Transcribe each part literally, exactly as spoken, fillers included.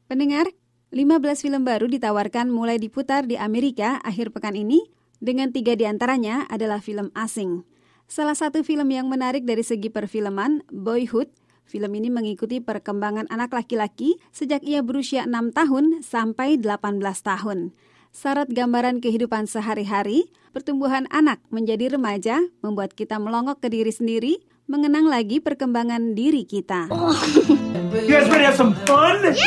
Pendengar, lima belas film baru ditawarkan mulai diputar di Amerika akhir pekan ini, dengan tiga di antaranya adalah film asing. Salah satu film yang menarik dari segi perfilman, Boyhood. Film ini mengikuti perkembangan anak laki-laki sejak ia berusia enam tahun sampai delapan belas tahun. Syarat gambaran kehidupan sehari-hari, pertumbuhan anak menjadi remaja, membuat kita melongok ke diri sendiri, mengenang lagi perkembangan diri kita. You guys ready to have some fun? Yeah!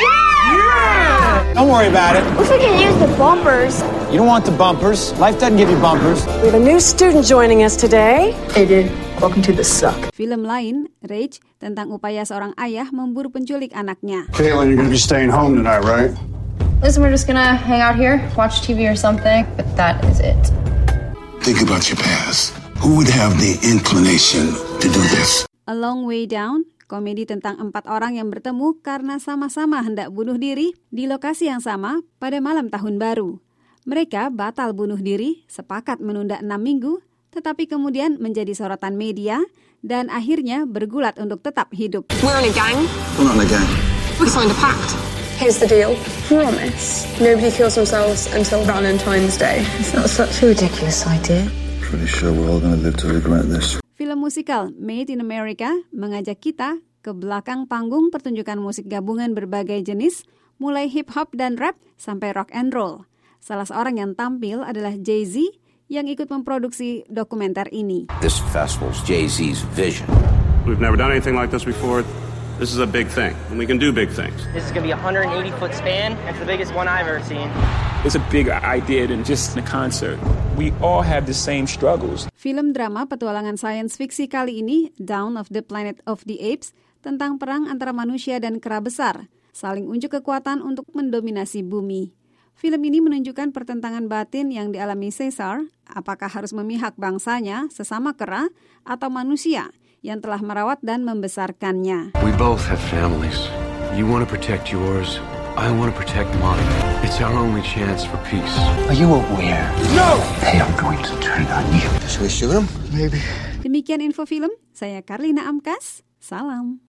Yeah! Don't worry about it. Looks like you can use the bumpers. You don't want the bumpers. Life doesn't give you bumpers. We have a new student joining us today. Hey dude, welcome to the suck. Film lain, Rage, tentang upaya seorang ayah memburu penculik anaknya. Caitlin, you're gonna be staying home tonight, right? Listen, we're just gonna hang out here, watch T V or something, but that is it. Think about your past. Who would have the inclination to do this? A Long Way Down, komedi tentang empat orang yang bertemu karena sama-sama hendak bunuh diri di lokasi yang sama pada malam tahun baru. Mereka batal bunuh diri, sepakat menunda enam minggu, tetapi kemudian menjadi sorotan media dan akhirnya bergulat untuk tetap hidup. We're in a gang. We're not in a gang. We signed a pact. Here's the deal. Promise. Nobody kills themselves until Valentine's Day. It's not such a ridiculous idea. Pretty sure we're all gonna live to regret this. Film musikal Made in America mengajak kita ke belakang panggung pertunjukan musik gabungan berbagai jenis, mulai hip-hop dan rap sampai rock and roll. Salah seorang yang tampil adalah Jay-Z yang ikut memproduksi dokumenter ini. This festival's Jay-Z's vision. We've never done anything like this before. This is a big thing, and we can do big things. This is going to be a one hundred eighty foot span. It's the biggest one I've ever seen. It's a bigger idea than just a concert. We all have the same struggles. Film drama petualangan sains fiksi kali ini, Dawn of the Planet of the Apes, tentang perang antara manusia dan kera besar, saling unjuk kekuatan untuk mendominasi bumi. Film ini menunjukkan pertentangan batin yang dialami Caesar, apakah harus memihak bangsanya, sesama kera, atau manusia yang telah merawat dan membesarkannya. We both have families. You want to protect yours, I want to protect mine. It's our only chance for peace. Are you aware? No! They are going to turn on you. Should we shoot him? Maybe. Demikian info film, saya Karlina Amkas, salam.